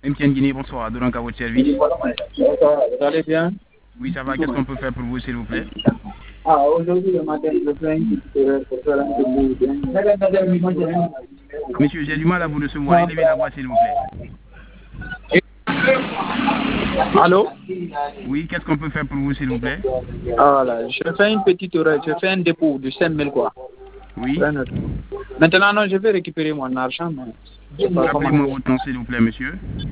MTN Guinée, bonsoir. Donc à votre service. Vous allez bien? Oui, ça va. Qu'est-ce qu'on peut faire pour vous, s'il vous plaît? Aujourd'hui, le matin, je fais une petite pour faire un peu. Monsieur, j'ai du mal à vous recevoir. Élevez la voix, s'il vous plaît. Allô? Oui, qu'est-ce qu'on peut faire pour vous, s'il vous plaît? Voilà, je fais une petite oreille, je fais un dépôt de 5 000 quoi. Oui. Maintenant, non, je vais récupérer mon argent. Mais... Rappelez-moi votre nom, s'il vous plaît, monsieur.